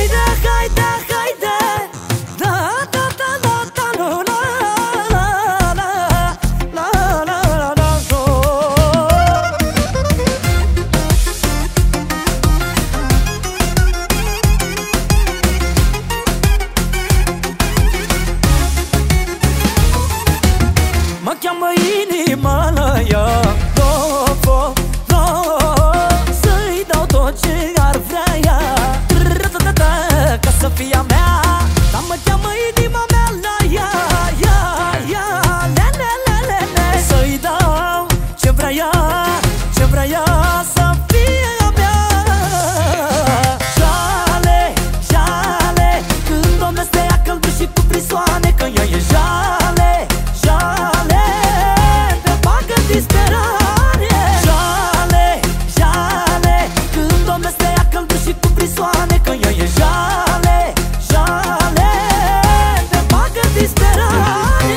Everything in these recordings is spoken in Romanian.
haide, haide, haide. Da, da, da, da, da, la, la, la, la, la, la, la, mă cheamă inima la ea, să-i dau tot ce ar vrea ea, ca să fie a mea. Dar mă cheamă inima mea la ea, să-i dau ce vrea ea, ce vrea ea, să fie a mea. Jale, jale, când o mestea călduși și cu prisoane, că ea e jale, jale, te bagă disperare. Jale, jale, când o mestea călduși și cu prisoane, că ea e jale, jale, te bagă disperare.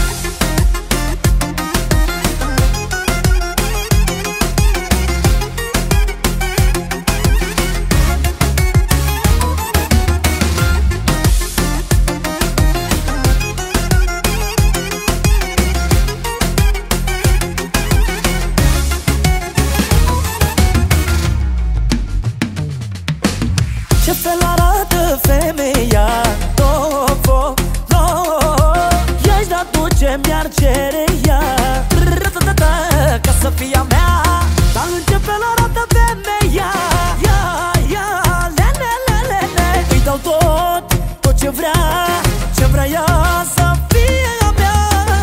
Ce fel arată femeia, ești dat tu ce mi-ar cere ea, ca să fie a mea. Dar în ce fel arată femeia, îi dau tot ce vrea, ce vrea ea, să fie a mea.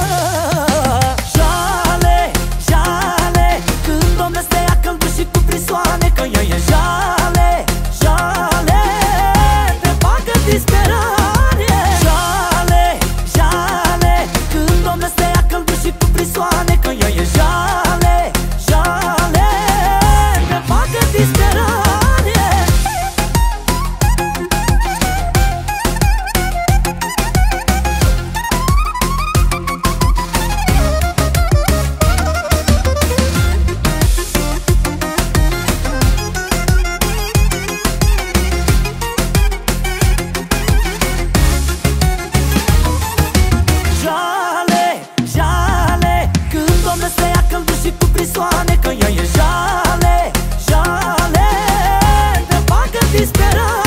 Jale, jale, când o mestea călduși și cu prisoane, că ea e jale, jale, te bagă disperare. Jale, jale, când o mestea călduși și cu prisoane, că ea e jale, jale, te bagă disperare. Și cu prisoane, că ea e jale, jale, te bagă disperat.